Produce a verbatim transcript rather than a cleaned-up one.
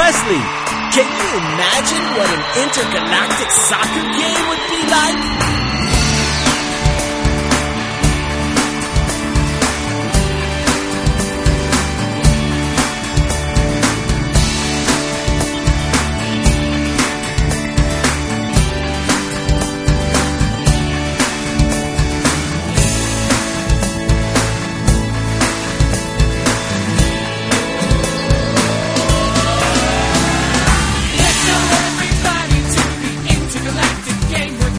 Presley. Can you imagine what an intergalactic soccer game would be?